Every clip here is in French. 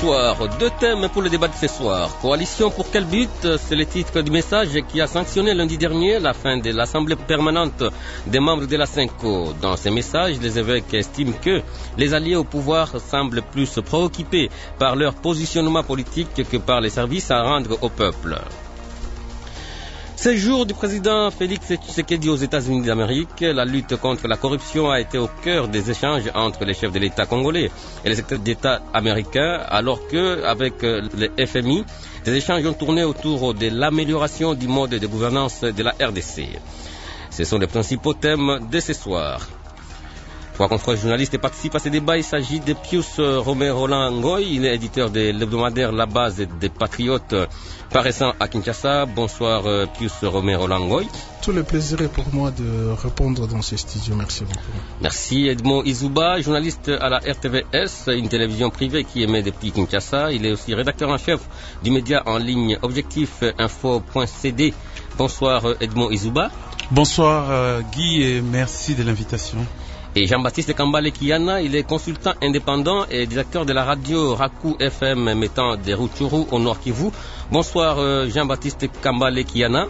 soir. Deux thèmes pour le débat de ce soir. Coalition pour quel but? C'est le titre du message qui a sanctionné lundi dernier la fin de l'Assemblée permanente des membres de la Cinco. Dans ce message, les évêques estiment que les alliés au pouvoir semblent plus préoccupés par leur positionnement politique que par les services à rendre au peuple. Séjour du président Félix Tshisekedi aux États-Unis d'Amérique, la lutte contre la corruption a été au cœur des échanges entre les chefs de l'État congolais et les secrétaires d'État américains, alors que, avec le FMI, des échanges ont tourné autour de l'amélioration du mode de gouvernance de la RDC. Ce sont les principaux thèmes de ce soir. Trois confrères journalistes participent à ce débat. Il s'agit de Pius Romero Langoy, il est éditeur de l'hebdomadaire La Base des Patriotes, paraissant à Kinshasa. Bonsoir Pius Romero Langoy. Tout le plaisir est pour moi de répondre dans ce studio. Merci beaucoup. Merci. Edmond Izuba, journaliste à la RTVS, une télévision privée qui émet depuis Kinshasa. Il est aussi rédacteur en chef du média en ligne Objectif Info.cd. Bonsoir Edmond Izuba. Bonsoir Guy et merci de l'invitation. Et Jean-Baptiste Kambale Kiana, il est consultant indépendant et directeur de la radio Raku FM mettant des Rutshuru au Nord Kivu. Bonsoir Jean-Baptiste Kambale Kiana.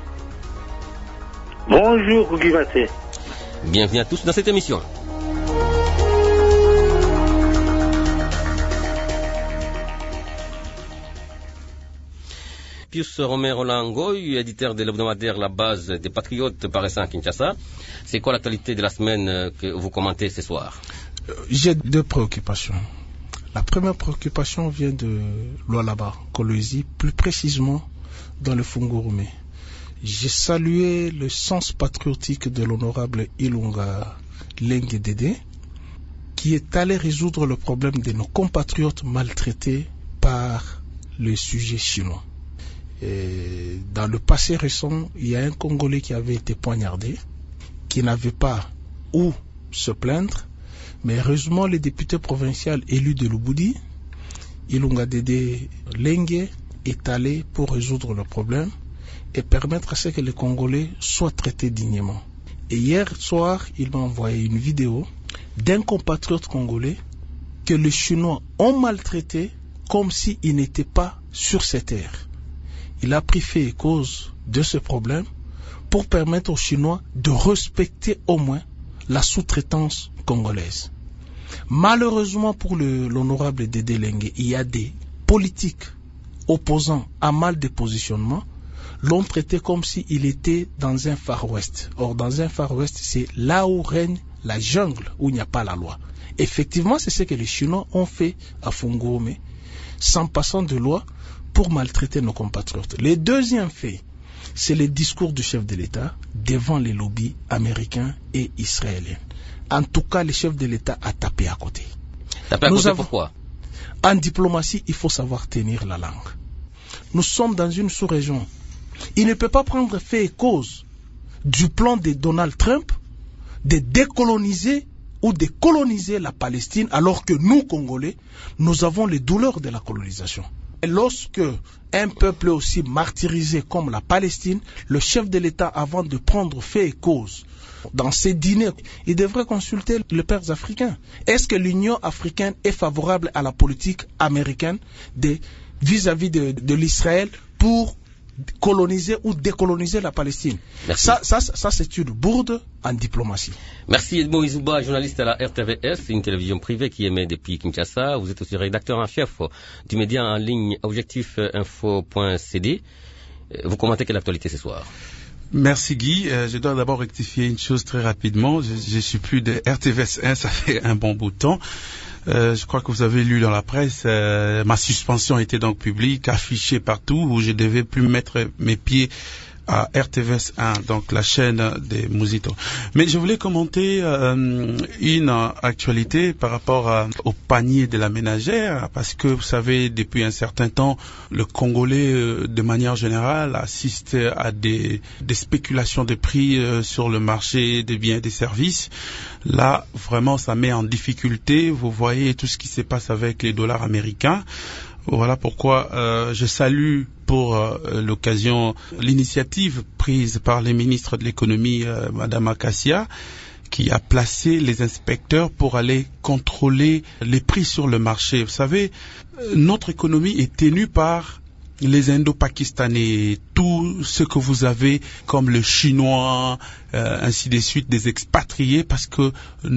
Bonjour Guy Maté. Bienvenue à tous dans cette émission. Pius Romero Langoy, éditeur de l'hebdomadaire La Base des Patriotes paraissant à Kinshasa. C'est quoi l'actualité de la semaine que vous commentez ce soir? J'ai deux préoccupations. La première préoccupation vient de Lualaba, Kolwezi, plus précisément dans le Fungurume. J'ai salué le sens patriotique de l'honorable Ilunga Lengue Dédé, qui est allé résoudre le problème de nos compatriotes maltraités par le sujet chinois. Et dans le passé récent, il y a un Congolais qui avait été poignardé, qui n'avait pas où se plaindre, mais heureusement le député provincial élu de Lubudi, Ilunga Dédé Lengue, est allé pour résoudre le problème et permettre à ce que les Congolais soient traités dignement. Et hier soir, il m'a envoyé une vidéo d'un compatriote congolais que les Chinois ont maltraité comme s'il n'était pas sur cette terre. Il a pris fait et cause de ce problème pour permettre aux Chinois de respecter au moins la sous-traitance congolaise. Malheureusement pour l'honorable Dédé Lengue, il y a des politiques opposants à mal de positionnement l'ont traité comme s'il était dans un Far West. Or, dans un Far West, c'est là où règne la jungle, où il n'y a pas la loi. Effectivement, c'est ce que les Chinois ont fait à Fungurume, sans passant de loi, pour maltraiter nos compatriotes. Le deuxième fait, c'est le discours du chef de l'État devant les lobbies américains et israéliens. En tout cas, le chef de l'État a tapé à côté. Tapé à côté pourquoi? En diplomatie, il faut savoir tenir la langue. Nous sommes dans une sous-région. Il ne peut pas prendre fait et cause du plan de Donald Trump de décoloniser ou de coloniser la Palestine, alors que nous, Congolais, nous avons les douleurs de la colonisation. Et lorsque un peuple est aussi martyrisé comme la Palestine, le chef de l'État, avant de prendre fait et cause dans ses dîners, il devrait consulter les pères africains. Est-ce que l'Union africaine est favorable à la politique américaine vis-à-vis de l'Israël pour coloniser ou décoloniser la Palestine? Ça c'est une bourde en diplomatie. Merci Edmond Izuba, journaliste à la RTVS, une télévision privée qui émet depuis Kinshasa. Vous êtes aussi rédacteur en chef du média en ligne Objectif Info.cd. Vous commentez quelle actualité ce soir? Merci Guy. Je dois d'abord rectifier une chose très rapidement. Je suis plus de RTVS 1, ça fait un bon bout de temps. Je crois que vous avez lu dans la presse, ma suspension était donc publique, affichée partout, où je devais plus mettre mes pieds à RTVS 1, donc la chaîne des Mouzito. Mais je voulais commenter une actualité par rapport au panier de la ménagère, parce que vous savez, depuis un certain temps, le Congolais, de manière générale, assiste à des spéculations de prix sur le marché des biens et des services. Là, vraiment, ça met en difficulté. Vous voyez tout ce qui se passe avec les dollars américains. Voilà pourquoi je salue pour l'occasion l'initiative prise par les ministres de l'économie, Madame Akassia, qui a placé les inspecteurs pour aller contrôler les prix sur le marché. Vous savez, notre économie est tenue par les Indo-Pakistanais, tout ce que vous avez comme le chinois, ainsi de suite, des expatriés, parce que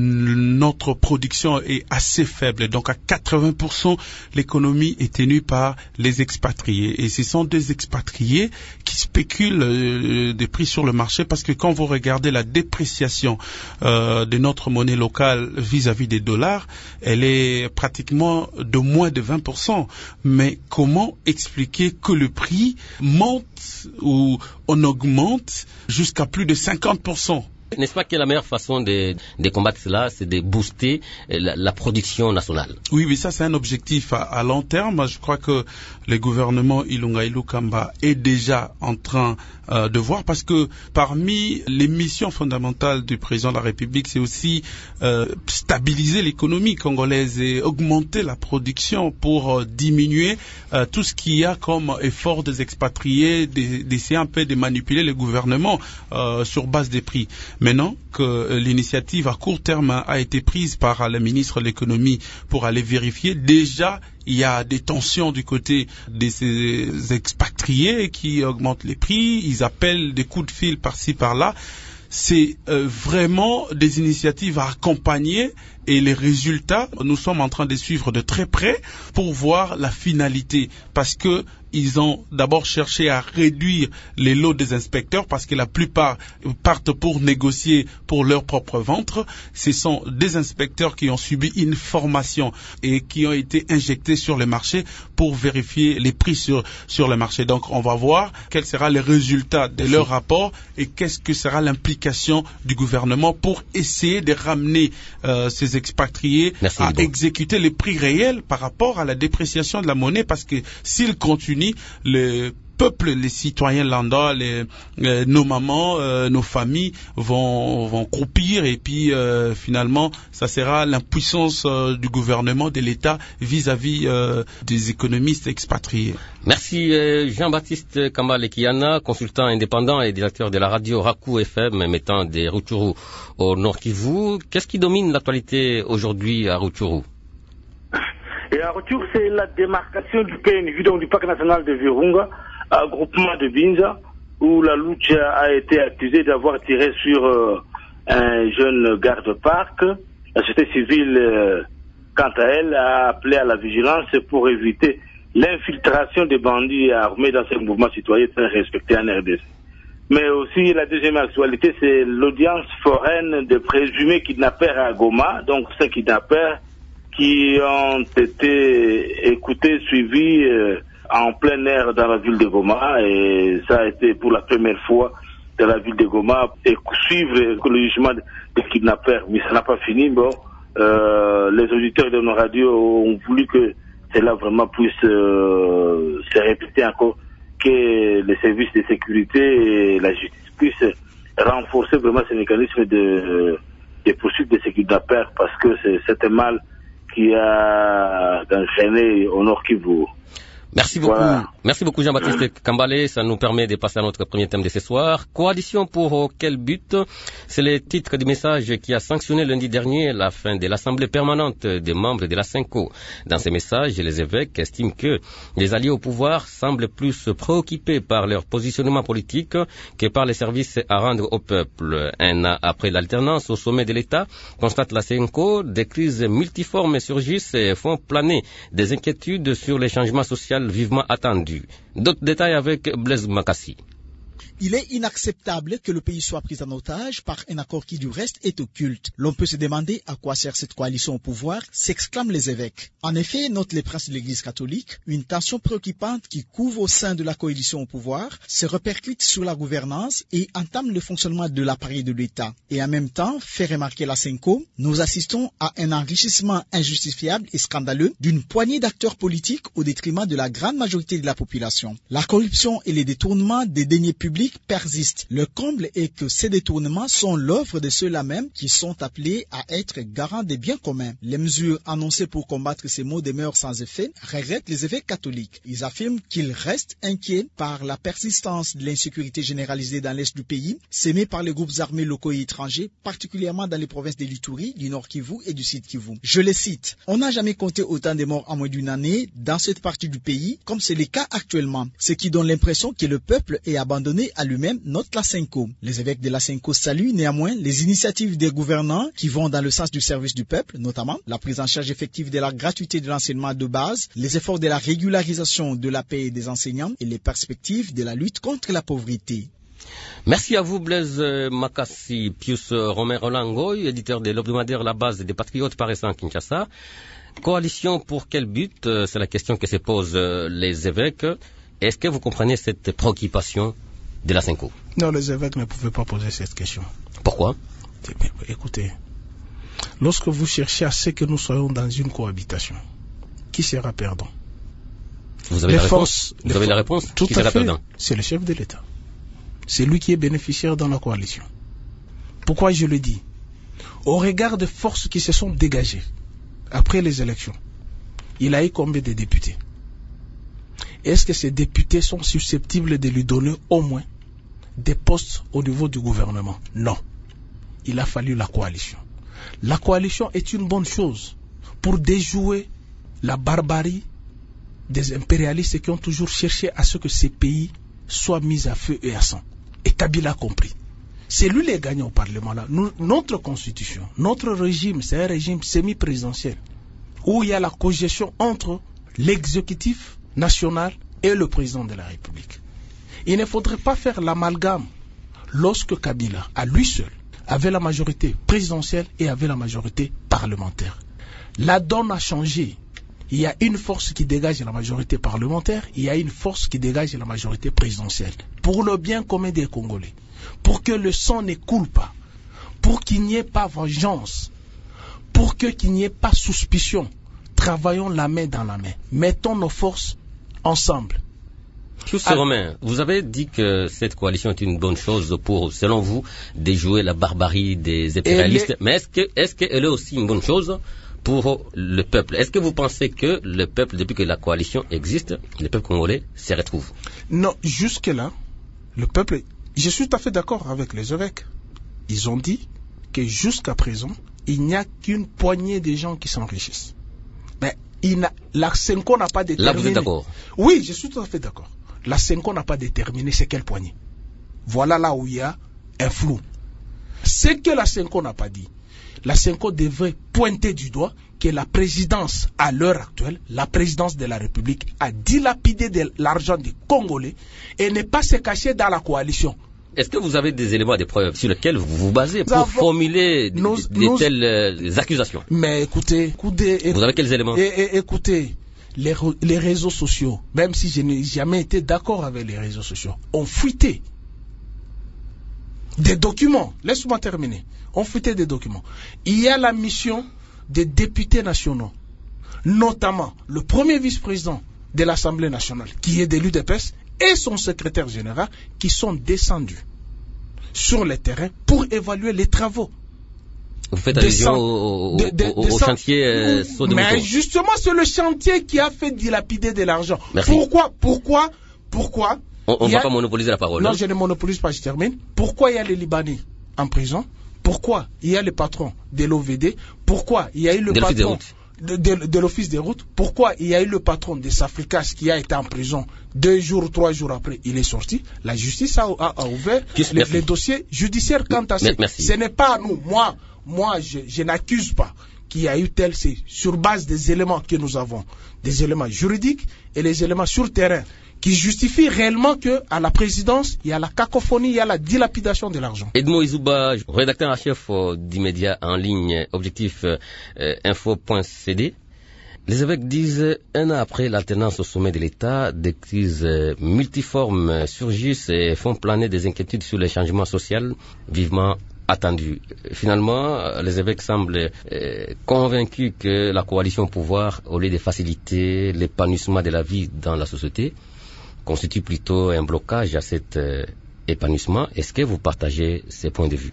notre production est assez faible. Donc à 80%, l'économie est tenue par les expatriés. Et ce sont des expatriés qui spéculent des prix sur le marché, parce que quand vous regardez la dépréciation de notre monnaie locale vis-à-vis des dollars, elle est pratiquement de moins de 20%. Mais comment expliquer que le prix monte ou on augmente jusqu'à plus de 50%? N'est-ce pas que la meilleure façon de combattre cela, c'est de booster la production nationale? Oui, mais ça c'est un objectif à long terme. Je crois que le gouvernement Ilunga Ilukamba est déjà en train de voir, parce que parmi les missions fondamentales du président de la République, c'est aussi stabiliser l'économie congolaise et augmenter la production pour diminuer tout ce qu'il y a comme effort des expatriés, d'essayer un peu de manipuler le gouvernement sur base des prix. Maintenant que l'initiative à court terme a été prise par le ministre de l'économie pour aller vérifier, déjà il y a des tensions du côté de ces expatriés qui augmentent les prix, ils appellent des coups de fil par-ci par-là. C'est vraiment des initiatives à accompagner, et les résultats, nous sommes en train de suivre de très près pour voir la finalité, parce que ils ont d'abord cherché à réduire les lots des inspecteurs, parce que la plupart partent pour négocier pour leur propre ventre. Ce sont des inspecteurs qui ont subi une formation et qui ont été injectés sur le marché pour vérifier les prix sur le marché. Donc on va voir quels seront les résultats de leur rapport et qu'est-ce que sera l'implication du gouvernement pour essayer de ramener ces expatriés à exécuter les prix réels par rapport à la dépréciation de la monnaie, parce que s'ils continuent, le peuple, les citoyens lambda, nos mamans, nos familles vont croupir, et puis finalement, ça sera l'impuissance du gouvernement, de l'État vis-à-vis des économistes expatriés. Merci Jean-Baptiste Kambale-Kiana, consultant indépendant et directeur de la radio Raku FM émettant des Rutshuru au Nord Kivu. Qu'est-ce qui domine l'actualité aujourd'hui à Rutshuru? Et à Rutshuru, c'est la démarcation du PNV, donc du Parc national de Virunga, un groupement de Binza, où la Lucha a été accusée d'avoir tiré sur un jeune garde-parc. La société civile, quant à elle, a appelé à la vigilance pour éviter l'infiltration des bandits armés dans ce mouvement citoyen très respecté en RDC. Mais aussi, la deuxième actualité, c'est l'audience foraine de présumés kidnappeurs à Goma, donc ces kidnappeurs qui ont été écoutés, suivis en plein air dans la ville de Goma, et ça a été pour la première fois dans la ville de Goma, et suivre le jugement des kidnappeurs. Mais ça n'a pas fini. Bon, les auditeurs de nos radios ont voulu que cela vraiment puisse se répéter encore, que les services de sécurité et la justice puissent renforcer vraiment ce mécanisme de poursuite de ces kidnappeurs, parce que c'est un mal qui a entraîné au Nord Kivu. Merci beaucoup. Voilà. Merci beaucoup Jean-Baptiste Kambale. Ça nous permet de passer à notre premier thème de ce soir. Coalition pour quel but? C'est le titre du message qui a sanctionné lundi dernier la fin de l'Assemblée permanente des membres de la CENCO. Dans ces messages, les évêques estiment que les alliés au pouvoir semblent plus préoccupés par leur positionnement politique que par les services à rendre au peuple. Un an après l'alternance au sommet de l'État, constate la CENCO, des crises multiformes surgissent et font planer des inquiétudes sur les changements sociaux vivement attendu. D'autres détails avec Blaise Makassi. Il est inacceptable que le pays soit pris en otage par un accord qui du reste est occulte. L'on peut se demander à quoi sert cette coalition au pouvoir, s'exclament les évêques. En effet, notent les princes de l'Église catholique, une tension préoccupante qui couve au sein de la coalition au pouvoir, se répercute sur la gouvernance et entame le fonctionnement de l'appareil de l'État. Et en même temps, fait remarquer la CENCO, nous assistons à un enrichissement injustifiable et scandaleux d'une poignée d'acteurs politiques au détriment de la grande majorité de la population. La corruption et les détournements des deniers publics République persistent. Le comble est que ces détournements sont l'œuvre de ceux-là même qui sont appelés à être garants des biens communs. Les mesures annoncées pour combattre ces maux demeurent sans effet, regrettent les évêques catholiques. Ils affirment qu'ils restent inquiets par la persistance de l'insécurité généralisée dans l'est du pays, sémée par les groupes armés locaux et étrangers, particulièrement dans les provinces de l'Ituri, du Nord Kivu et du Sud Kivu. Je les cite. On n'a jamais compté autant de morts en moins d'une année dans cette partie du pays, comme c'est le cas actuellement, ce qui donne l'impression que le peuple est abandonné à lui-même, note la Senko. Les évêques de la Senko saluent néanmoins les initiatives des gouvernants qui vont dans le sens du service du peuple, notamment la prise en charge effective de la gratuité de l'enseignement de base, les efforts de la régularisation de la paie des enseignants et les perspectives de la lutte contre la pauvreté. Merci à vous, Blaise Makassi. Pius Romain Rolangoy, éditeur de l'hebdomadaire La Base des Patriotes paraissant à Kinshasa. Coalition pour quel but? C'est la question que se posent les évêques. Est-ce que vous comprenez cette préoccupation de la Senko? Non, les évêques ne pouvaient pas poser cette question. Pourquoi? Écoutez, lorsque vous cherchez à ce que nous soyons dans une cohabitation, qui sera perdant? Vous avez la réponse? Vous avez la réponse? Tout qui à sera fait. perdant? C'est le chef de l'État. C'est lui qui est bénéficiaire dans la coalition. Pourquoi je le dis? Au regard des forces qui se sont dégagées après les élections, il a eu combien de députés? Est-ce que ces députés sont susceptibles de lui donner au moins des postes au niveau du gouvernement? Non. Il a fallu la coalition. La coalition est une bonne chose pour déjouer la barbarie des impérialistes qui ont toujours cherché à ce que ces pays soient mis à feu et à sang. Et Kabila compris. C'est lui les gagnants au Parlement là. Notre constitution, notre régime, c'est un régime semi-présidentiel où il y a la cogestion entre l'exécutif national et le président de la République. Il ne faudrait pas faire l'amalgame lorsque Kabila, à lui seul, avait la majorité présidentielle et avait la majorité parlementaire. La donne a changé. Il y a une force qui dégage la majorité parlementaire, il y a une force qui dégage la majorité présidentielle. Pour le bien commun des Congolais, pour que le sang ne coule pas, pour qu'il n'y ait pas vengeance, pour qu'il n'y ait pas suspicion, travaillons la main dans la main. Mettons nos forces ensemble. Monsieur Romain, vous avez dit que cette coalition est une bonne chose pour, selon vous, déjouer la barbarie des impérialistes. Mais est-ce qu'elle est aussi une bonne chose pour le peuple? Est-ce que vous pensez que le peuple, depuis que la coalition existe, le peuple congolais se retrouve? Non, jusque-là, le peuple... Je suis tout à fait d'accord avec les évêques. Ils ont dit que jusqu'à présent, il n'y a qu'une poignée de gens qui s'enrichissent. Mais la Senko n'a pas déterminé... Là, vous êtes d'accord? Oui, je suis tout à fait d'accord. La Senko n'a pas déterminé c'est quelle poignée. Voilà là où il y a un flou. Ce que la Senko n'a pas dit, la Senko devrait pointer du doigt que la présidence, à l'heure actuelle, la présidence de la République a dilapidé de l'argent des Congolais et n'est pas se cacher dans la coalition. Est-ce que vous avez des éléments, des preuves sur lesquels vous vous basez pour formuler de telles accusations? Mais écoutez, vous avez quels éléments? Écoutez, les réseaux sociaux, même si je n'ai jamais été d'accord avec les réseaux sociaux, ont fuité des documents. Laisse-moi terminer. Ont fuité des documents. Il y a la mission des députés nationaux, notamment le premier vice-président de l'Assemblée nationale, qui est de l'UDPS, et son secrétaire général, qui sont descendus sur le terrain pour évaluer les travaux. Vous faites allusion au chantier Sodimoto. Mais justement, c'est le chantier qui a fait dilapider de l'argent. Merci. Pourquoi on ne va pas monopoliser la parole. Non, je ne monopolise pas, je termine. Pourquoi il y a les Libanais en prison? Pourquoi il y a le patron de l'OVD? Pourquoi il y a eu le patron de l'Office des routes? Pourquoi il y a eu le patron de Safricas qui a été en prison 2 jours, 3 jours après, il est sorti? La justice a ouvert les dossiers judiciaires quant à ça. Ce n'est pas à nous. Moi, je n'accuse pas qu'il y a eu tel, c'est sur base des éléments que nous avons, des éléments juridiques et les éléments sur le terrain qui justifient réellement qu'à la présidence, il y a la cacophonie, il y a la dilapidation de l'argent. Edmond Izouba, rédacteur en chef du média en ligne Objectif Info.cd. Les évêques disent, un an après l'alternance au sommet de l'État, des crises multiformes surgissent et font planer des inquiétudes sur les changements sociaux vivement attendus. Finalement, les évêques semblent convaincus que la coalition au pouvoir, au lieu de faciliter l'épanouissement de la vie dans la société, constitue plutôt un blocage à cette épanouissement. Est-ce que vous partagez ces points de vue?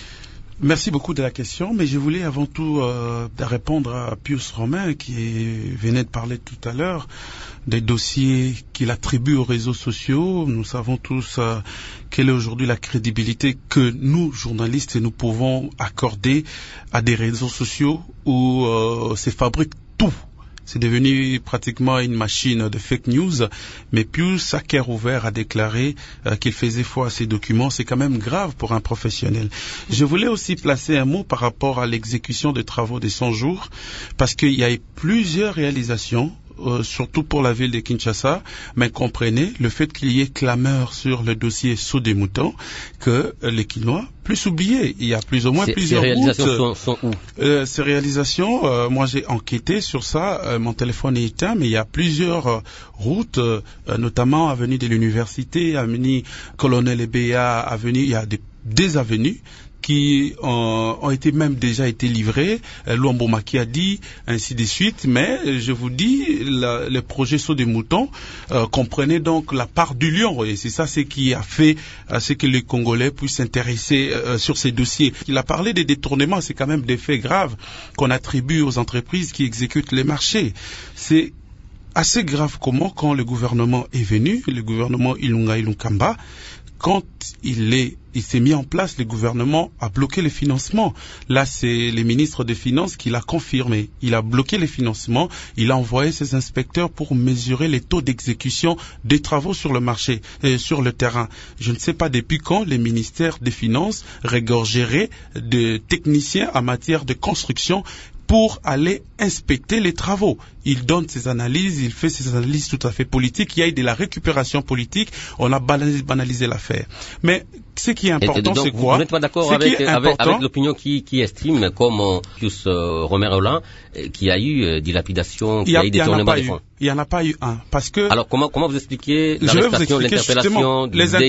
Merci beaucoup de la question, mais je voulais avant tout répondre à Pius Romain qui venait de parler tout à l'heure des dossiers qu'il attribue aux réseaux sociaux. Nous savons tous quelle est aujourd'hui la crédibilité que nous, journalistes, nous pouvons accorder à des réseaux sociaux où se fabrique tout. C'est devenu pratiquement une machine de fake news, mais Pius, à cœur ouvert, a déclaré qu'il faisait foi à ces documents. C'est quand même grave pour un professionnel. Je voulais aussi placer un mot par rapport à l'exécution des travaux des 100 jours, parce qu'il y a eu plusieurs réalisations, surtout pour la ville de Kinshasa, mais comprenez le fait qu'il y ait clameur sur le dossier Saut des moutons, que les Kinois plus oubliés. Il y a plus ou moins plusieurs routes. Ces réalisations sont où? Ces réalisations, moi j'ai enquêté sur ça, mon téléphone est éteint, mais il y a plusieurs routes, notamment avenue de l'Université, avenue Colonel Ebeya, avenue, il y a des avenues qui ont été même déjà été livrés, Luambo Maki a dit, ainsi de suite, mais je vous dis, le projet Saut des moutons comprenait donc la part du lion, et c'est ça ce qui a fait ce que les Congolais puissent s'intéresser sur ces dossiers. Il a parlé des détournements, c'est quand même des faits graves qu'on attribue aux entreprises qui exécutent les marchés. C'est assez grave comment, quand le gouvernement est venu, le gouvernement Ilunga Ilunkamba, quand il s'est mis en place, le gouvernement a bloqué les financements. Là, c'est les ministres des Finances qui l'a confirmé. Il a bloqué les financements, il a envoyé ses inspecteurs pour mesurer les taux d'exécution des travaux sur le marché, sur le terrain. Je ne sais pas depuis quand les ministères des Finances regorgeraient de techniciens en matière de construction pour aller inspecter les travaux. Il donne ses analyses, il fait ses analyses tout à fait politiques, il y a eu de la récupération politique, on a banalisé l'affaire. Mais ce qui est important, c'est quoi? Vous n'êtes pas d'accord avec l'opinion qui estime, comme Pius Romain-Rolland, qu'il y a eu dilapidation, qu'il y a eu détournement des fonds? Il n'y en a pas eu un. Parce que. Alors, comment vous expliquez l'arrestation, l'interpellation,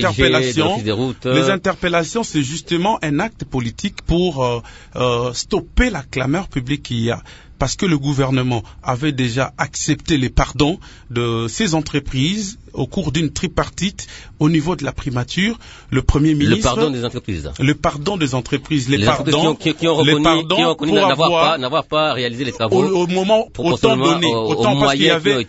les interpellations, c'est justement un acte politique pour stopper la clameur publique qu'il y a. Parce que le gouvernement avait déjà accepté les pardons de ces entreprises au cours d'une tripartite au niveau de la primature. Le Premier ministre... Le pardon des entreprises. Le pardon des entreprises. Les pardons qui ont reconnu n'avoir pas réalisé les travaux. Au moment, autant donné. Autant parce qu'il y avait...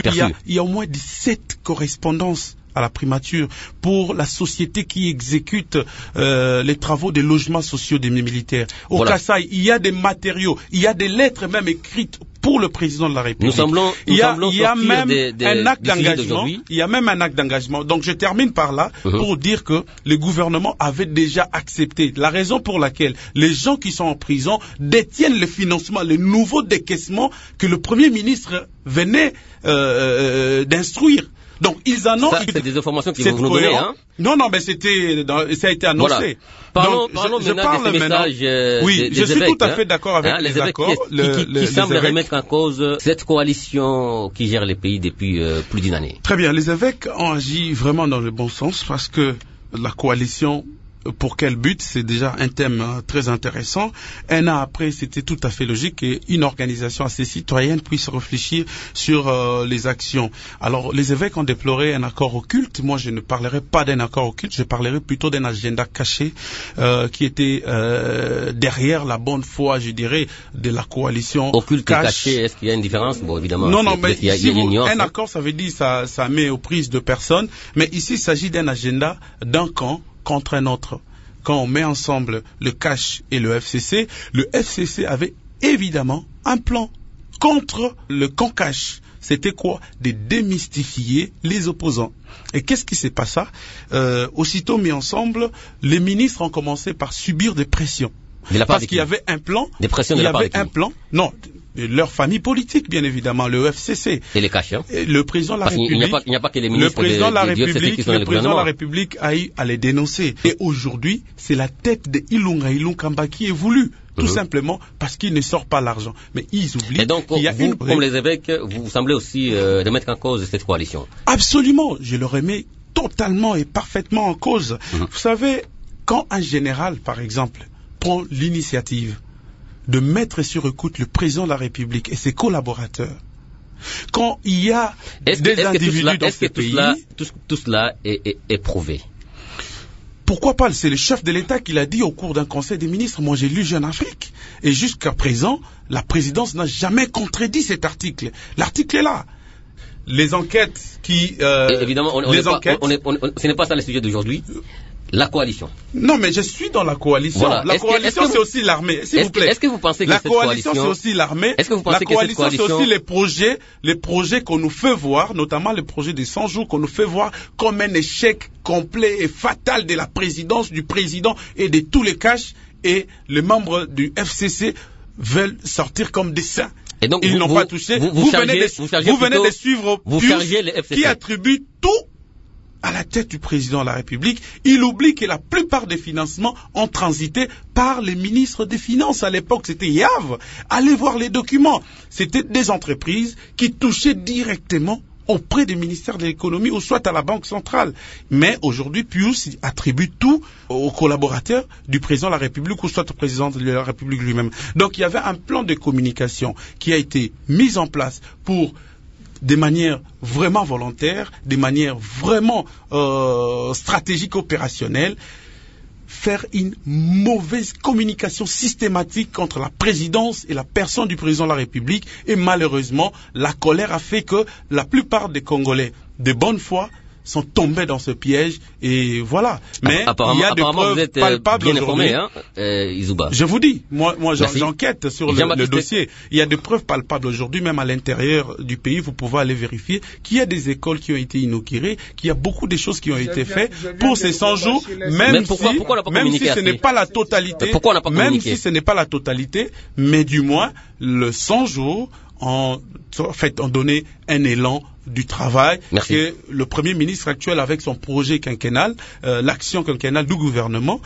Il y a au moins 17 correspondances à la primature pour la société qui exécute les travaux des logements sociaux des militaires. Au Kasaï, il y a des matériaux, il y a des lettres même écrites pour le président de la République. Il y a même un acte d'engagement. Il y a même un acte d'engagement. Donc je termine par là pour dire que le gouvernement avait déjà accepté. La raison pour laquelle les gens qui sont en prison détiennent le financement, le nouveau décaissement que le Premier ministre venait d'instruire. Donc ils en ont. Ça, c'est des informations qui vont nous donner, hein? Non, mais ça a été annoncé. Voilà. Parlons maintenant de ces messages. Oui, je suis tout à fait d'accord avec les accords. Qui semblent remettre en cause cette coalition qui gère les pays depuis plus d'une année. Très bien, les évêques ont agi vraiment dans le bon sens parce que la coalition. Pour quel but? C'est déjà un thème très intéressant. Un an après, c'était tout à fait logique qu'une organisation assez citoyenne puisse réfléchir sur les actions. Alors, les évêques ont déploré un accord occulte. Moi, je ne parlerai pas d'un accord occulte, je parlerai plutôt d'un agenda caché qui était derrière la bonne foi, je dirais, de la coalition. Occulte et caché, est-ce qu'il y a une différence? Bon, évidemment. Non, mais si un accord, ça veut dire ça met aux prises de personnes. Mais ici, il s'agit d'un agenda d'un camp contre un autre. Quand on met ensemble le CACH et le FCC avait évidemment un plan contre le camp CACH. C'était quoi? De démystifier les opposants. Et qu'est-ce qui s'est passé? Aussitôt mis ensemble, les ministres ont commencé par subir des pressions. Parce qu'il y avait un plan. Des pressions de la part de qui? Non. Leur famille politique, bien évidemment, le FCC. Et les CACH, hein? Le président de la République. Il n'y a pas que les ministres du FCC qui sont dans le gouvernement. Le président de la République a eu à les dénoncer. Et aujourd'hui, c'est la tête de Ilunga Ilunkamba qui est voulue. Tout simplement parce qu'il ne sort pas l'argent. Mais ils oublient qu'il y a comme les évêques, vous semblez aussi remettre en cause cette coalition. Absolument. Je le remets totalement et parfaitement en cause. Vous savez, quand un général, par exemple, prend l'initiative de mettre sur écoute le président de la République et ses collaborateurs. Quand il y a des individus dans ce pays... Tout cela est prouvé? pourquoi pas, c'est le chef de l'État qui l'a dit au cours d'un conseil des ministres. Moi, j'ai lu Jeune Afrique. Et jusqu'à présent, la présidence n'a jamais contredit cet article. L'article est là. Les enquêtes qui... évidemment, ce n'est pas ça le sujet d'aujourd'hui. La coalition. Non, mais je suis dans la coalition. Voilà. La coalition, c'est aussi l'armée. S'il vous plaît. Est-ce que vous pensez que la coalition, c'est aussi l'armée. Est-ce que vous pensez que cette coalition, c'est aussi les projets qu'on nous fait voir, notamment les projets des 100 jours qu'on nous fait voir comme un échec complet et fatal de la présidence, du président et de tous les caches. Et les membres du FCC veulent sortir comme des saints. Et donc, ils n'ont pas touché. Vous venez de suivre Pius qui attribue tout à la tête du président de la République. Il oublie que la plupart des financements ont transité par les ministres des Finances. À l'époque, c'était Yav. Allez voir les documents. C'était des entreprises qui touchaient directement auprès des ministères de l'économie ou soit à la Banque centrale. Mais aujourd'hui, Pius attribue tout aux collaborateurs du président de la République ou soit au président de la République lui-même. Donc il y avait un plan de communication qui a été mis en place pour des manières vraiment volontaires, des manières vraiment stratégiques, opérationnelles, faire une mauvaise communication systématique entre la présidence et la personne du président de la République. Et malheureusement, la colère a fait que la plupart des Congolais de bonne foi sont tombés dans ce piège et voilà. Mais il y a des preuves palpables bien informé, hein, Izouba. Je vous dis, moi j'enquête sur le dossier. Il y a des preuves palpables aujourd'hui, même à l'intérieur du pays, vous pouvez aller vérifier qu'il y a des écoles qui ont été inaugurées, qu'il y a beaucoup de choses qui ont été faites pour ces 100 jours, même si ce n'est pas la totalité, même si ce n'est pas la totalité, mais du moins le 100 jours ont donné un élan du travail. Merci. Que le Premier ministre actuel, avec son projet quinquennal, l'action quinquennale du gouvernement,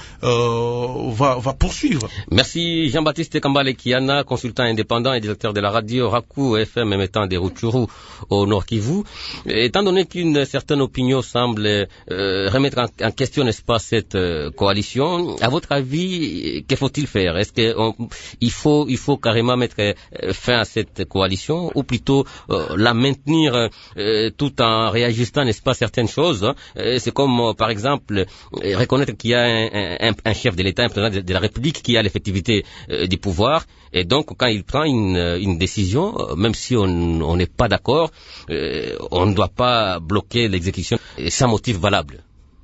va poursuivre. Merci Jean-Baptiste Kambale Kiana, consultant indépendant et directeur de la radio Raku FM émettant des Rutshuru au Nord Kivu. Étant donné qu'une certaine opinion semble remettre en question, n'est-ce pas, cette coalition, à votre avis, que faut-il faire? Est-ce qu'il faut carrément mettre fin à cette coalition ou plutôt la maintenir tout en réajustant, n'est-ce pas, certaines choses, hein. C'est comme, par exemple, reconnaître qu'il y a un chef de l'État, un président de la République qui a l'effectivité du pouvoir, et donc quand il prend une décision, même si on n'est pas d'accord, on ne doit pas bloquer l'exécution sans motif valable.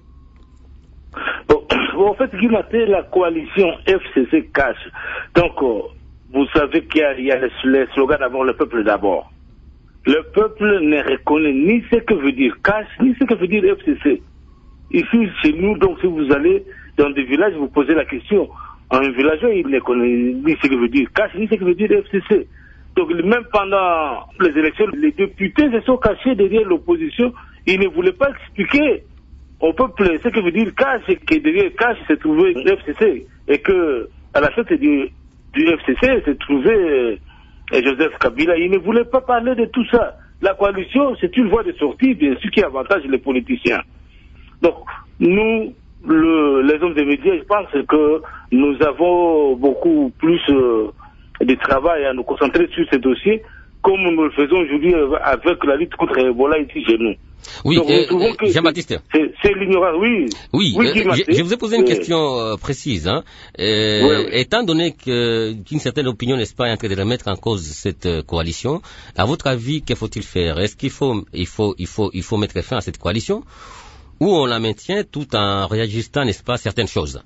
En fait, Guimaté, la coalition FCC cache. Donc, vous savez qu'il y a le slogan d'abord, le peuple d'abord. Le peuple ne reconnaît ni ce que veut dire cash, ni ce que veut dire FCC. Ici, chez nous, donc, si vous allez dans des villages, vous posez la question. Un villageois, il ne connaît ni ce que veut dire cash, ni ce que veut dire FCC. Donc, même pendant les élections, les députés se sont cachés derrière l'opposition. Ils ne voulaient pas expliquer au peuple ce que veut dire cash, et que derrière cash se trouvait FCC. Et que, à la tête du FCC se trouvait Joseph Kabila. Il ne voulait pas parler de tout ça. La coalition, c'est une voie de sortie, bien sûr, qui avantage les politiciens. Donc, nous, les hommes des médias, je pense que nous avons beaucoup plus de travail à nous concentrer sur ces dossiers, comme nous le faisons aujourd'hui avec la lutte contre Ebola ici chez nous. Oui, Jean-Baptiste. C'est l'ignorance, oui. Oui, je vous ai posé une question précise. Hein. Étant donné qu'une certaine opinion, n'est-ce pas, est en train de remettre en cause cette coalition, à votre avis, que faut-il faire? Est-ce qu'il faut mettre fin à cette coalition, ou on la maintient tout en réajustant, n'est-ce pas, certaines choses?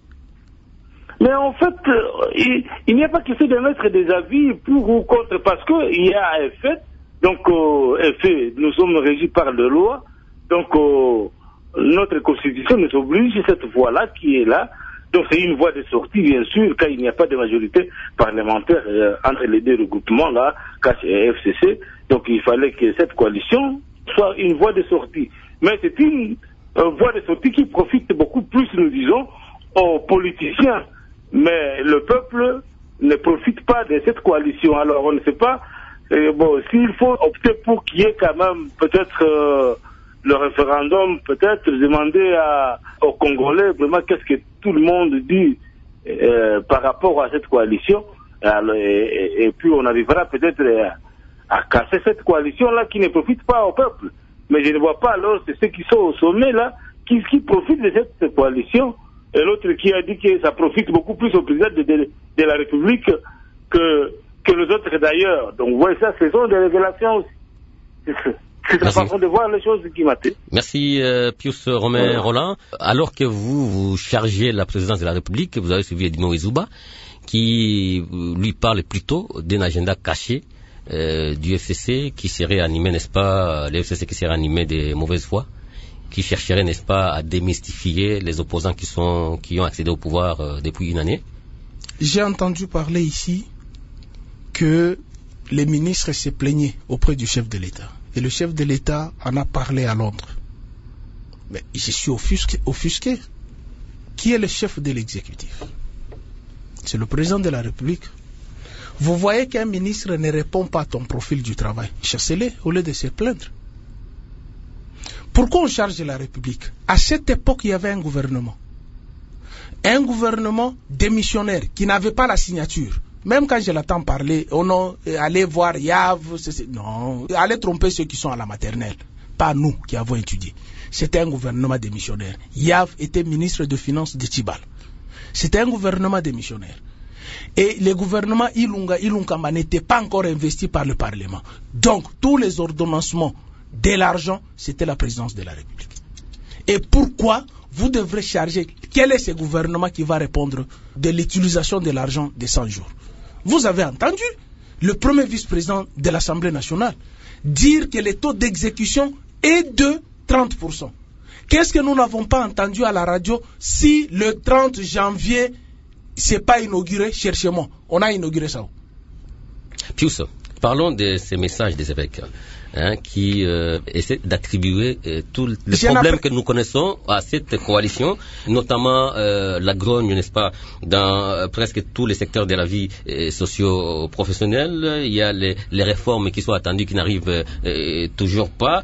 Mais en fait, il n'y a pas question de mettre des avis pour ou contre, parce qu'il y a un fait. Donc, nous sommes régis par la loi. Donc, notre constitution nous oblige, cette voie-là qui est là. Donc, c'est une voie de sortie, bien sûr, quand il n'y a pas de majorité parlementaire entre les deux regroupements, là, CACH et FCC. Donc, il fallait que cette coalition soit une voie de sortie. Mais c'est une voie de sortie qui profite beaucoup plus, nous disons, aux politiciens. Mais le peuple ne profite pas de cette coalition. Alors, on ne sait pas. S'il faut opter pour qu'il y ait quand même peut-être le référendum, peut-être demander aux Congolais vraiment qu'est-ce que tout le monde dit par rapport à cette coalition, et puis on arrivera peut-être à casser cette coalition-là qui ne profite pas au peuple. Mais je ne vois pas alors c'est ceux qui sont au sommet là qui profite de cette coalition, et l'autre qui a dit que ça profite beaucoup plus au président de la République que les autres d'ailleurs. Donc, vous voyez ça, ce sont des révélations aussi. C'est la façon de voir les choses qui m'attendent. Merci Pius Romain Roland. Alors que vous chargez la présidence de la République, vous avez suivi Edmond Ezouba, qui lui parle plutôt d'un agenda caché du FCC qui serait animé, n'est-ce pas, le FCC qui serait animé de mauvaise foi, qui chercherait, n'est-ce pas, à démystifier les opposants qui ont accédé au pouvoir depuis une année. J'ai entendu parler ici que les ministres se plaignaient auprès du chef de l'État. Et le chef de l'État en a parlé à Londres. Mais je suis offusqué. Qui est le chef de l'exécutif? C'est le président de la République. Vous voyez qu'un ministre ne répond pas à ton profil du travail. Chassez-les au lieu de se plaindre. Pourquoi on charge la République? À cette époque, il y avait un gouvernement. Un gouvernement démissionnaire qui n'avait pas la signature. Même quand je l'attends parler, allez voir Yav, non, allez tromper ceux qui sont à la maternelle, pas nous qui avons étudié. C'était un gouvernement démissionnaire. Yav était ministre de Finances de Tibal. C'était un gouvernement démissionnaire. Et le gouvernement Ilunkamba n'était pas encore investi par le Parlement. Donc, tous les ordonnancements de l'argent, c'était la présidence de la République. Et pourquoi vous devrez charger? Quel est ce gouvernement qui va répondre de l'utilisation de l'argent de 100 jours? Vous avez entendu le premier vice-président de l'Assemblée nationale dire que le taux d'exécution est de 30%. Qu'est-ce que nous n'avons pas entendu à la radio si le 30 janvier, c'est pas inauguré? Cherchez-moi. On a inauguré ça. Pius, parlons de ces messages des évêques. Qui essaie d'attribuer tous les problèmes que nous connaissons à cette coalition, notamment la grogne, n'est-ce pas, dans presque tous les secteurs de la vie socio-professionnelle. Il y a les réformes qui sont attendues, qui n'arrivent toujours pas.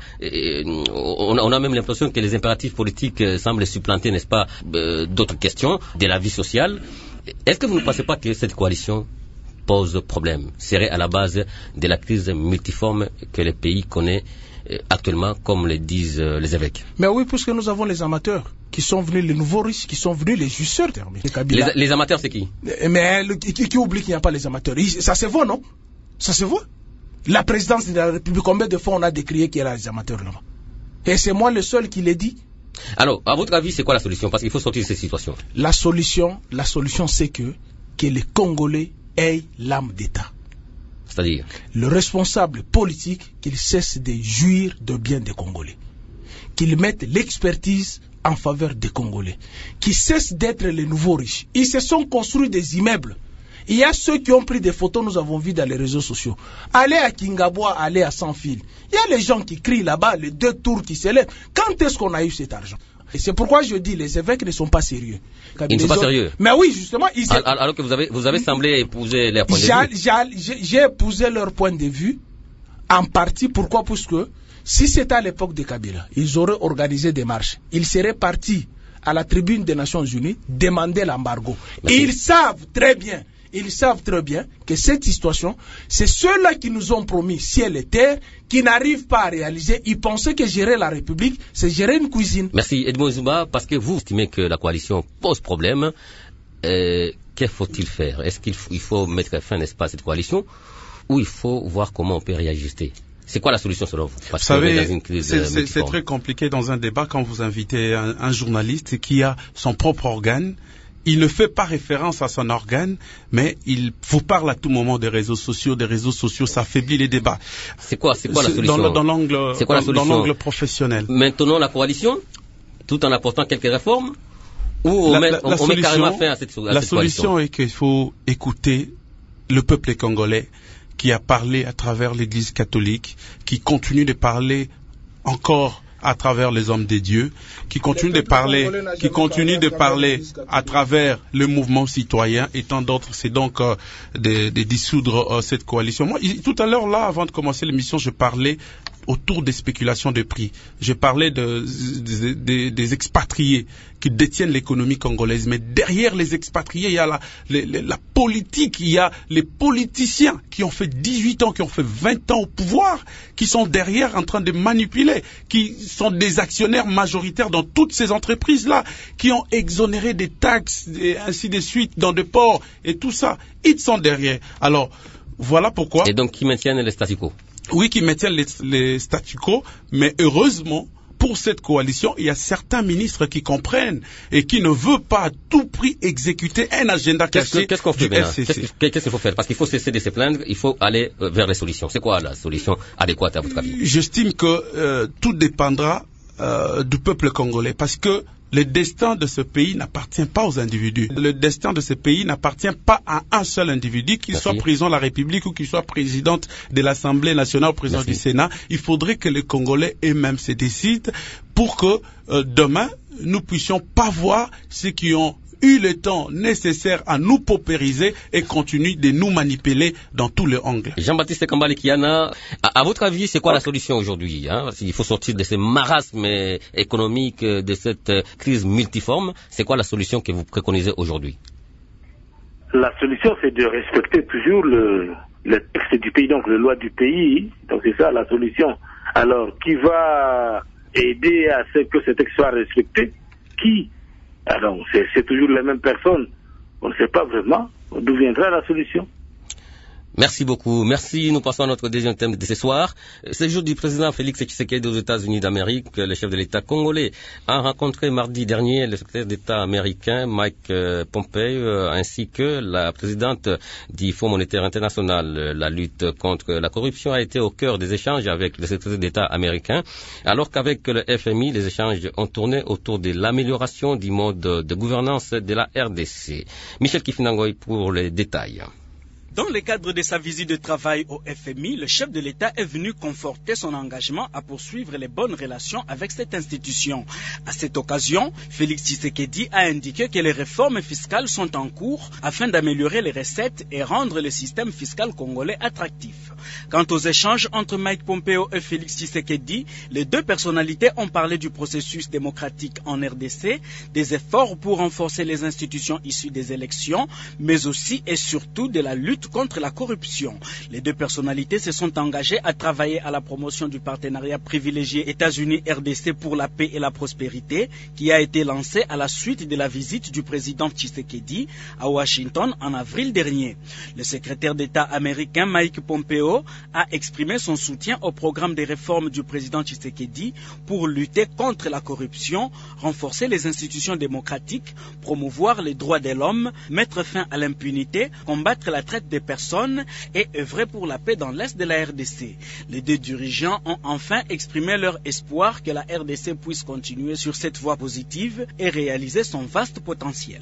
On a même l'impression que les impératifs politiques semblent supplanter, n'est-ce pas, d'autres questions de la vie sociale. Est-ce que vous ne pensez pas que cette coalition pose problème, serait à la base de la crise multiforme que le pays connaît actuellement, comme le disent les évêques? Mais oui, puisque nous avons les amateurs qui sont venus, les nouveaux riches qui sont venus, les jouisseurs. Les amateurs, c'est qui? Mais qui oublie qu'il n'y a pas les amateurs? Ça se voit, non? Ça se voit. La présidence de la République, combien de fois on a décrié qu'il y a les amateurs là-bas? Et c'est moi le seul qui l'ai dit. Alors, à votre avis, c'est quoi la solution? Parce qu'il faut sortir de cette situation. La solution, c'est que les Congolais aient l'âme d'État. C'est-à-dire le responsable politique, qu'il cesse de jouir de biens des Congolais, qu'il mette l'expertise en faveur des Congolais, qu'ils cessent d'être les nouveaux riches. Ils se sont construits des immeubles. Il y a ceux qui ont pris des photos, nous avons vu dans les réseaux sociaux. Allez à Kingaboua, allez à Sans-Fil. Il y a les gens qui crient là-bas, les 2 tours qui s'élèvent. Quand est-ce qu'on a eu cet argent? Et c'est pourquoi je dis les évêques ne sont pas sérieux. Ils ne sont pas sérieux. Mais oui, justement. Alors que vous avez semblé épouser leur point de vue. J'ai épousé leur point de vue en partie. Pourquoi? Parce que si c'était à l'époque de Kabila, ils auraient organisé des marches. Ils seraient partis à la tribune des Nations Unies demander l'embargo. Et ils savent très bien que cette situation, c'est ceux-là qui nous ont promis ciel et terre, qui n'arrivent pas à réaliser. Ils pensaient que gérer la République, c'est gérer une cuisine. Merci Edmond Ezouba, parce que vous estimez que la coalition pose problème. Que faut-il faire? Est-ce qu'il faut mettre fin, n'est-ce pas, à cette coalition, ou il faut voir comment on peut réajuster? C'est quoi la solution selon vous? Parce que vous savez, c'est très compliqué dans un débat quand vous invitez un journaliste qui a son propre organe. Il ne fait pas référence à son organe, mais il vous parle à tout moment des réseaux sociaux. Des réseaux sociaux, ça affaiblit les débats. C'est quoi la solution? Dans l'angle professionnel. Maintenons la coalition, tout en apportant quelques réformes, ou on met carrément fin à cette coalition? La solution est qu'il faut écouter le peuple congolais qui a parlé à travers l'Église catholique, qui continue de parler encore à travers les hommes des dieux, qui continue de parler à travers le mouvement citoyen et tant d'autres. C'est donc de dissoudre cette coalition. Moi, tout à l'heure, là, avant de commencer l'émission, je parlais autour des spéculations de prix. Je parlais des expatriés qui détiennent l'économie congolaise. Mais derrière les expatriés, il y a la politique, il y a les politiciens qui ont fait 18 ans, qui ont fait 20 ans au pouvoir, qui sont derrière en train de manipuler, qui sont des actionnaires majoritaires dans toutes ces entreprises-là, qui ont exonéré des taxes et ainsi de suite dans des ports et tout ça. Ils sont derrière. Alors, voilà pourquoi. Et donc, qui maintiennent les statu quo? Oui, qui maintiennent les statu quo, mais heureusement, pour cette coalition, il y a certains ministres qui comprennent et qui ne veulent pas à tout prix exécuter un agenda caché. Qu'est-ce qu'on fait maintenant? Qu'est-ce qu'il faut faire? Parce qu'il faut cesser de se plaindre, il faut aller vers les solutions. C'est quoi la solution adéquate à votre avis? J'estime que tout dépendra du peuple congolais, parce que le destin de ce pays n'appartient pas aux individus. Le destin de ce pays n'appartient pas à un seul individu, qu'il soit président de la République ou qu'il soit présidente de l'Assemblée nationale ou président du Sénat. Il faudrait que les Congolais eux-mêmes se décident pour que demain, nous puissions pas voir ceux qui ont eu le temps nécessaire à nous paupériser et continuent de nous manipuler dans tous les angles. Jean-Baptiste Kambale Kiana, à votre avis, c'est quoi la solution aujourd'hui? Il faut sortir de ces marasmes économiques, de cette crise multiforme. C'est quoi la solution que vous préconisez aujourd'hui? La solution, c'est de respecter toujours le texte du pays, donc les lois du pays. Donc c'est ça la solution. Alors, qui va aider à ce que ce texte soit respecté? Qui? Alors, c'est toujours les mêmes personnes. On ne sait pas vraiment d'où viendra la solution. Merci beaucoup. Merci. Nous passons à notre deuxième thème de ce soir. C'est le jour du président Félix Tshisekedi aux États-Unis d'Amérique. Le chef de l'État congolais a rencontré mardi dernier le secrétaire d'État américain Mike Pompeo ainsi que la présidente du Fonds monétaire international. La lutte contre la corruption a été au cœur des échanges avec le secrétaire d'État américain, alors qu'avec le FMI, les échanges ont tourné autour de l'amélioration du mode de gouvernance de la RDC. Michel Kifinangoy pour les détails. Dans le cadre de sa visite de travail au FMI, le chef de l'État est venu conforter son engagement à poursuivre les bonnes relations avec cette institution. À cette occasion, Félix Tshisekedi a indiqué que les réformes fiscales sont en cours afin d'améliorer les recettes et rendre le système fiscal congolais attractif. Quant aux échanges entre Mike Pompeo et Félix Tshisekedi, les deux personnalités ont parlé du processus démocratique en RDC, des efforts pour renforcer les institutions issues des élections, mais aussi et surtout de la lutte contre la corruption. Les deux personnalités se sont engagées à travailler à la promotion du partenariat privilégié États-Unis-RDC pour la paix et la prospérité qui a été lancé à la suite de la visite du président Tshisekedi à Washington en avril dernier. Le secrétaire d'État américain Mike Pompeo a exprimé son soutien au programme de réformes du président Tshisekedi pour lutter contre la corruption, renforcer les institutions démocratiques, promouvoir les droits de l'homme, mettre fin à l'impunité, combattre la traite des personnes et œuvrer pour la paix dans l'est de la RDC. Les deux dirigeants ont enfin exprimé leur espoir que la RDC puisse continuer sur cette voie positive et réaliser son vaste potentiel.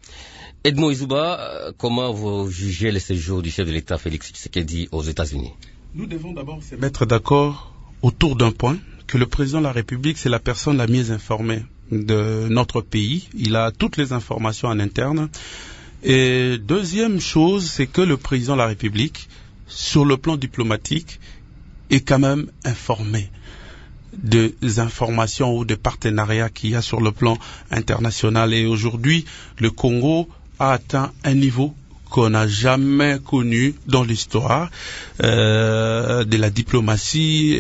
Edmond Izouba, comment vous jugez le séjour du chef de l'État Félix Tshisekedi aux États-Unis? Nous devons d'abord se mettre d'accord autour d'un point, que le président de la République, c'est la personne la mieux informée de notre pays. Il a toutes les informations en interne. Et deuxième chose, c'est que le président de la République, sur le plan diplomatique, est quand même informé des informations ou des partenariats qu'il y a sur le plan international. Et aujourd'hui, le Congo a atteint un niveau qu'on n'a jamais connu dans l'histoire de la diplomatie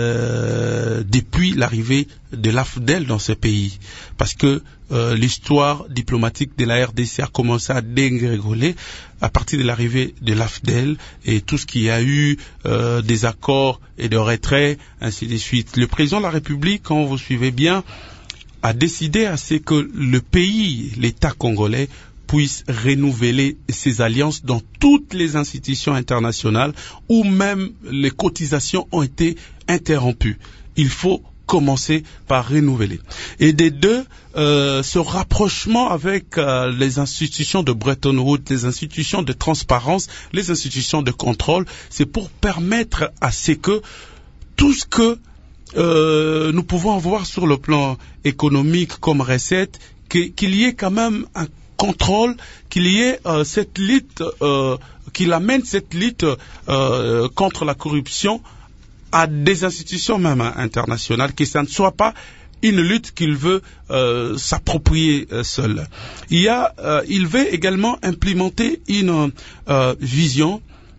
depuis l'arrivée de l'AFDEL dans ce pays. Parce que l'histoire diplomatique de la RDC a commencé à dégringoler à partir de l'arrivée de l'AFDEL et tout ce qu'il y a eu des accords et de retraits, ainsi de suite. Le président de la République, quand vous suivez bien, a décidé à ce que le pays, l'État congolais, puisse renouveler ses alliances dans toutes les institutions internationales où même les cotisations ont été interrompues. Il faut commencer par renouveler. Et des deux, ce rapprochement avec les institutions de Bretton Woods, les institutions de transparence, les institutions de contrôle, c'est pour permettre à ce que tout ce que nous pouvons avoir sur le plan économique comme recette, qu'il y ait quand même un contrôle, qu'il y ait cette lutte, qu'il amène cette lutte contre la corruption à des institutions même internationales, que ça ne soit pas une lutte qu'il veut s'approprier seul. Il veut également implémenter une vision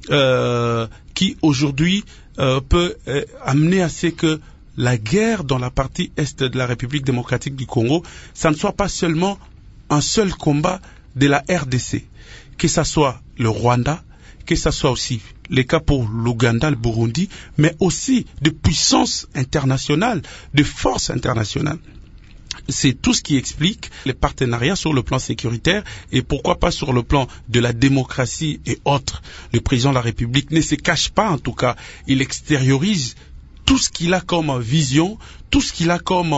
qui aujourd'hui peut amener à ce que la guerre dans la partie est de la République démocratique du Congo, ça ne soit pas seulement un seul combat de la RDC, que ça soit le Rwanda, que ça soit aussi les cas pour l'Ouganda, le Burundi, mais aussi de puissances internationales, de forces internationales. C'est tout ce qui explique les partenariats sur le plan sécuritaire et pourquoi pas sur le plan de la démocratie et autres. Le président de la République ne se cache pas, en tout cas, il extériorise tout ce qu'il a comme vision, tout ce qu'il a comme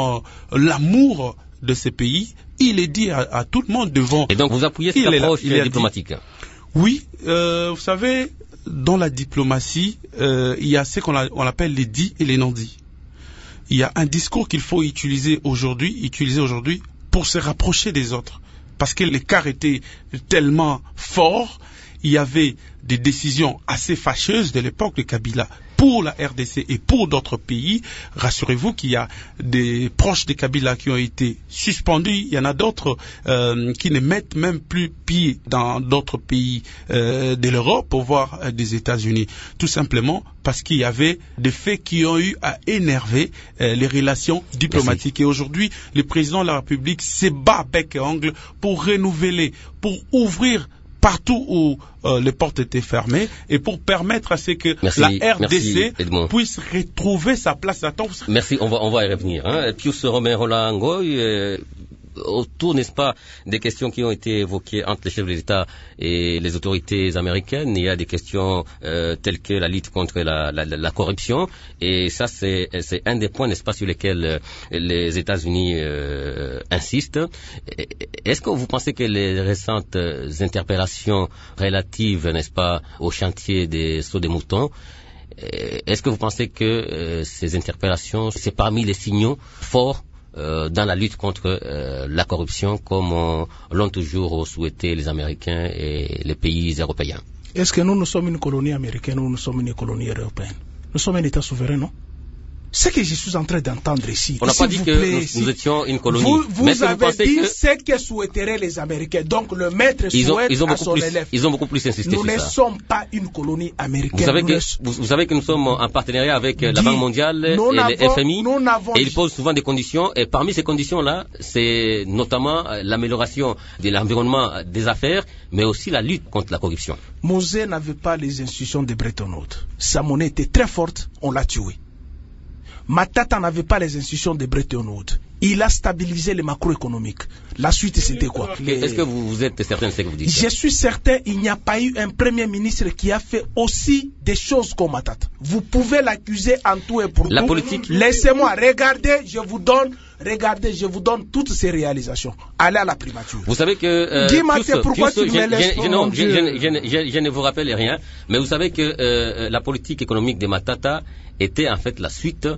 l'amour de ces pays. Il est dit à tout le monde devant... Et donc vous appuyez cette approche diplomatique? Oui, vous savez, dans la diplomatie, il y a ce qu'on appelle les dits et les non-dits. Il y a un discours qu'il faut utiliser aujourd'hui pour se rapprocher des autres. Parce que l'écart était tellement fort, il y avait des décisions assez fâcheuses de l'époque de Kabila pour la RDC et pour d'autres pays. Rassurez-vous qu'il y a des proches de Kabila qui ont été suspendus. Il y en a d'autres qui ne mettent même plus pied dans d'autres pays de l'Europe, voire des États-Unis. Tout simplement parce qu'il y avait des faits qui ont eu à énerver les relations diplomatiques. Merci. Et aujourd'hui, le président de la République se bat bec et ongle pour renouveler, pour ouvrir partout où les portes étaient fermées et pour permettre à ce que la RDC puisse retrouver sa place d'attente. Merci, on va y revenir. Pius Romero Ngoy, autour, n'est-ce pas, des questions qui ont été évoquées entre les chefs de l'État et les autorités américaines. Il y a des questions telles que la lutte contre la corruption, et ça c'est un des points, n'est-ce pas, sur lesquels les États-Unis insistent. Est-ce que vous pensez que les récentes interpellations relatives, n'est-ce pas, au chantier des sauts des moutons, est-ce que vous pensez que ces interpellations, c'est parmi les signaux forts dans la lutte contre la corruption, comme l'ont toujours souhaité les Américains et les pays européens? Est-ce que nous sommes une colonie américaine ou nous sommes une colonie européenne? Nous sommes un État souverain, non? Ce que je suis en train d'entendre ici. On n'a pas dit que nous étions une colonie. Vous avez dit ce que souhaiteraient les Américains. Donc le maître souhaite à son élève. Ils ont beaucoup plus insisté sur ça. Nous ne sommes pas une colonie américaine. Vous savez que nous sommes en partenariat avec la Banque mondiale et le FMI. Et ils posent souvent des conditions. Et parmi ces conditions-là, c'est notamment l'amélioration de l'environnement des affaires, mais aussi la lutte contre la corruption. Mosé n'avait pas les institutions de Bretton Woods. Sa monnaie était très forte, on l'a tué. Matata n'avait pas les institutions de Bretton Woods. Il a stabilisé les macroéconomiques. La suite, c'était quoi? Est-ce que vous êtes certain de ce que vous dites? Je suis certain, il n'y a pas eu un premier ministre qui a fait aussi des choses comme Matata. Vous pouvez l'accuser en tout et pour la tout. Politique. Laissez-moi, regardez, je vous donne toutes ces réalisations. Allez à la primature. Vous savez que... pourquoi tu me laisses je ne vous rappelle rien, mais vous savez que la politique économique de Matata était en fait la suite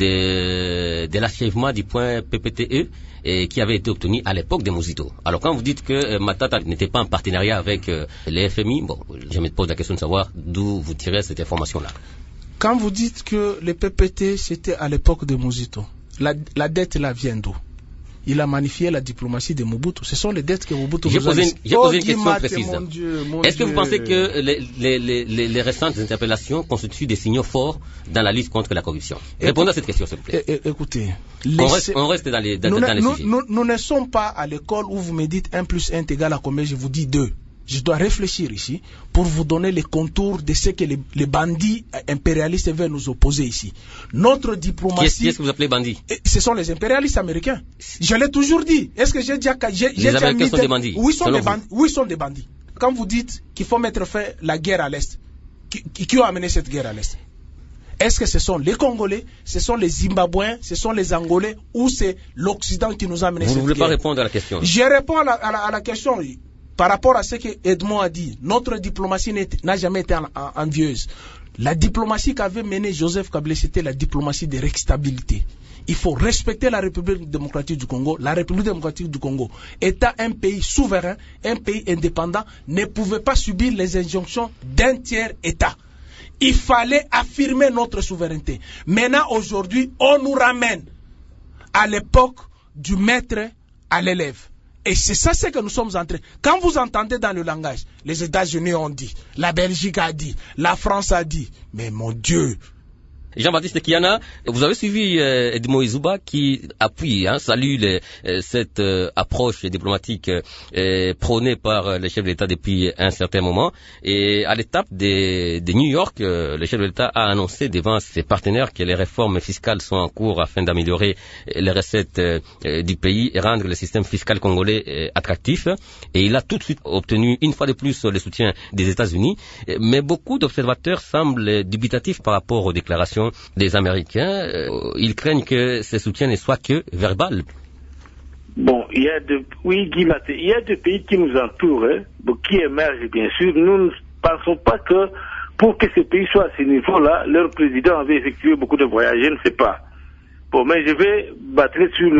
de l'achèvement du point PPTE qui avait été obtenu à l'époque de Mosito. Alors quand vous dites que Matata n'était pas en partenariat avec les FMI, bon, je me pose la question de savoir d'où vous tirez cette information-là. Quand vous dites que les PPT c'était à l'époque de Mosito, la dette là vient d'où? Il a magnifié la diplomatie de Mobutu. Ce sont les dettes que Mobutu J'ai posé une question précise. Est-ce que vous pensez que les récentes interpellations constituent des signaux forts dans la lutte contre la corruption? Répondez à cette question, s'il vous plaît. Écoutez, on reste dans les sujets. Nous ne sommes pas à l'école où vous me dites 1 + 1 égale à combien, je vous dis 2. Je dois réfléchir ici pour vous donner les contours de ce que les bandits impérialistes veulent nous opposer ici. Notre diplomatie... Qui est-ce que vous appelez bandits? Ce sont les impérialistes américains. Je l'ai toujours dit. Est-ce que j'ai déjà... Les Américains sont des bandits? Oui, ils sont des bandits. Quand vous dites qu'il faut mettre fin à la guerre à l'Est, qui ont amené cette guerre à l'Est? Est-ce que ce sont les Congolais, ce sont les Zimbabwéens, ce sont les Angolais, ou c'est l'Occident qui nous a amené cette guerre? Vous ne voulez pas répondre à la question? Je réponds à la question... Par rapport à ce que Edmond a dit, notre diplomatie n'a jamais été envieuse. La diplomatie qu'avait menée Joseph Kabila, c'était la diplomatie de stabilité. Il faut respecter la République démocratique du Congo. La République démocratique du Congo, étant un pays souverain, un pays indépendant, ne pouvait pas subir les injonctions d'un tiers État. il fallait affirmer notre souveraineté. Maintenant, aujourd'hui, on nous ramène à l'époque du maître à l'élève. Et c'est ça ce que nous sommes en train. Quand vous entendez dans le langage, les États-Unis ont dit, la Belgique a dit, la France a dit, mais mon Dieu. Jean-Baptiste Kiana, vous avez suivi Edmo Izuba qui appuie, salue cette approche diplomatique prônée par les chefs de l'État depuis un certain moment. Et à l'étape de New York, le chef de l'État a annoncé devant ses partenaires que les réformes fiscales sont en cours afin d'améliorer les recettes du pays et rendre le système fiscal congolais attractif. Et il a tout de suite obtenu une fois de plus le soutien des États-Unis. Mais beaucoup d'observateurs semblent dubitatifs par rapport aux déclarations des Américains. Ils craignent que ce soutien ne soit que verbal. Bon, il y a deux pays qui nous entourent, qui émergent bien sûr. Nous ne pensons pas que pour que ces pays soient à ce niveau-là, leur président avait effectué beaucoup de voyages, je ne sais pas. Bon, mais je vais battre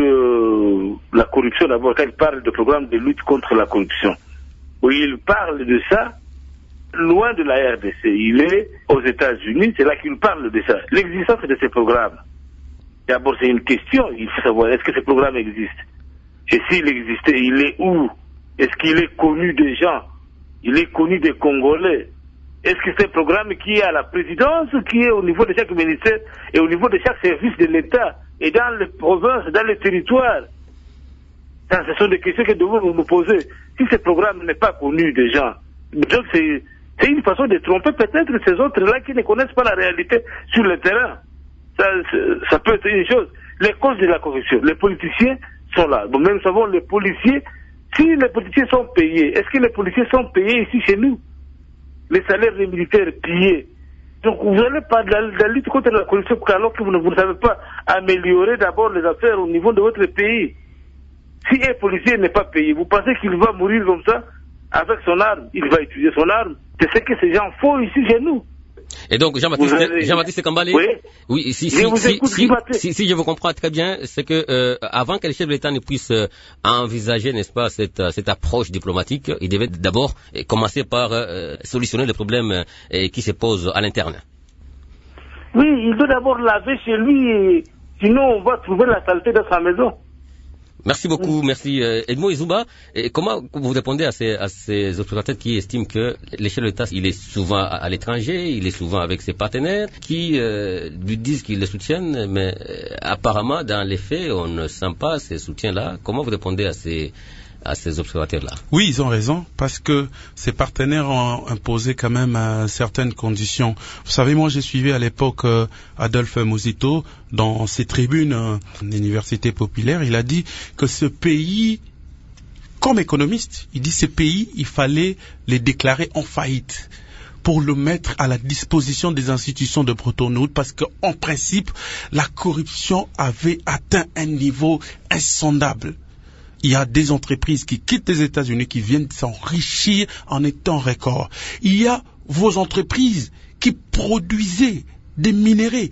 sur la corruption d'abord, quand il parle de programme de lutte contre la corruption. Oui, il parle de ça. Loin de la RDC, il est aux États-Unis, c'est là qu'il parle de ça. L'existence de ces programmes. D'abord, c'est une question, il faut savoir, est-ce que ces programmes existent? Et s'il existait, il est où? Est-ce qu'il est connu des gens? Il est connu des Congolais? Est-ce que c'est un programme qui est à la présidence, qui est au niveau de chaque ministère et au niveau de chaque service de l'État et dans les provinces, dans les territoires? Ça, ce sont des questions que nous devons nous poser. Si ce programme n'est pas connu des gens, donc c'est une façon de tromper peut-être ces autres-là qui ne connaissent pas la réalité sur le terrain. Ça peut être une chose. Les causes de la corruption, les politiciens sont là. Bon, même nous savons, les policiers, si les policiers sont payés, est-ce que les policiers sont payés ici chez nous? Les salaires des militaires payés. Donc vous n'allez pas de la lutte contre la corruption alors que vous ne savez pas améliorer d'abord les affaires au niveau de votre pays. Si un policier n'est pas payé, vous pensez qu'il va mourir comme ça? Avec son arme, il va utiliser son arme. C'est ce que ces gens font ici chez nous. Et donc, Jean-Baptiste Kambale, oui, si je vous comprends très bien, c'est que avant que les chefs de l'État ne puissent envisager, n'est-ce pas, cette approche diplomatique, ils devaient d'abord commencer par solutionner les problèmes qui se posent à l'interne. Oui, il doit d'abord laver chez lui, sinon on va trouver la saleté dans sa maison. Merci beaucoup, merci Edmo Izuba. Et comment vous répondez à ces observateurs qui estiment que le chef de l'État, il est souvent à l'étranger, il est souvent avec ses partenaires, qui lui disent qu'ils le soutiennent, mais apparemment, dans les faits, on ne sent pas ces soutiens-là. Comment vous répondez à ces observateurs-là? Oui, ils ont raison, parce que ces partenaires ont imposé quand même certaines conditions. Vous savez, moi j'ai suivi à l'époque Adolphe Muzito dans ses tribunes l'université populaire. Il a dit que ce pays, comme économiste, il dit ce pays, il fallait les déclarer en faillite pour le mettre à la disposition des institutions de Bretton Woods, parce qu'en principe, la corruption avait atteint un niveau insondable. Il y a des entreprises qui quittent les États-Unis, qui viennent s'enrichir en étant record. Il y a vos entreprises qui produisaient des minéraux,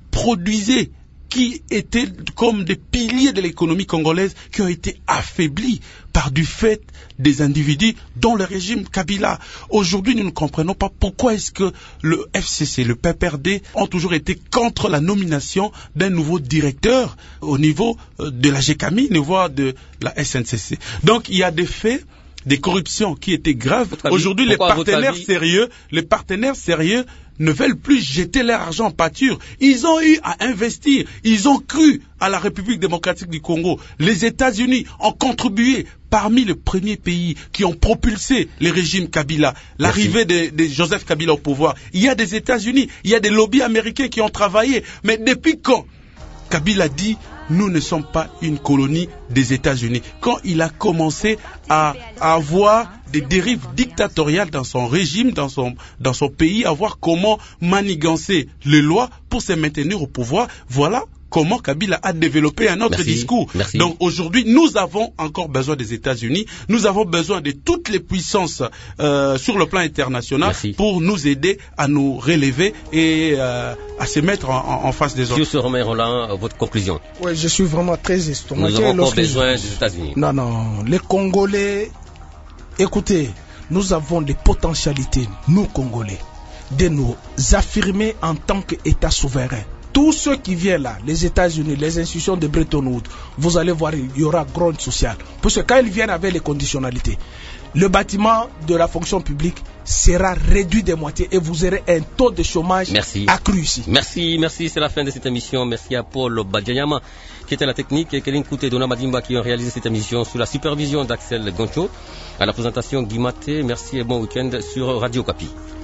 qui étaient comme des piliers de l'économie congolaise, qui ont été affaiblis par du fait des individus dont le régime Kabila. Aujourd'hui, nous ne comprenons pas pourquoi est-ce que le FCC, le PPRD ont toujours été contre la nomination d'un nouveau directeur au niveau de la GECAMI, au niveau de la SNCC. Donc, il y a des faits, des corruptions qui étaient graves. Aujourd'hui, les partenaires sérieux ne veulent plus jeter leur argent en pâture. Ils ont eu à investir. Ils ont cru à la République démocratique du Congo. Les États-Unis ont contribué parmi les premiers pays qui ont propulsé le régime Kabila, l'arrivée de Joseph Kabila au pouvoir. Il y a des États-Unis, il y a des lobbies américains qui ont travaillé. Mais depuis quand Kabila dit nous ne sommes pas une colonie des États-Unis? Quand il a commencé à avoir des dérives dictatoriales dans son régime, dans son pays, à voir comment manigancer les lois pour se maintenir au pouvoir, voilà comment Kabila a développé un autre discours. Merci. Donc aujourd'hui, nous avons encore besoin des États-Unis, nous avons besoin de toutes les puissances sur le plan international pour nous aider à nous relever et à se mettre en face des autres. Monsieur Romain Roland, votre conclusion? Oui, je suis vraiment très estomaqué. Nous avons encore besoin des États-Unis. Non, les Congolais, écoutez, nous avons des potentialités, nous Congolais. de nous affirmer en tant qu'État souverain. Tous ceux qui viennent là, les États-Unis, les institutions de Bretton Woods, vous allez voir, il y aura grogne sociale. Parce que quand ils viennent avec les conditionnalités, le bâtiment de la fonction publique sera réduit de moitié et vous aurez un taux de chômage accru ici. Merci, c'est la fin de cette émission. Merci à Paul Badjanyama qui était la technique et Kéline Kouté et Dona Madimba qui ont réalisé cette émission sous la supervision d'Axel Goncho. À la présentation, Guy Maté. Merci et bon week-end sur Radio Kapi.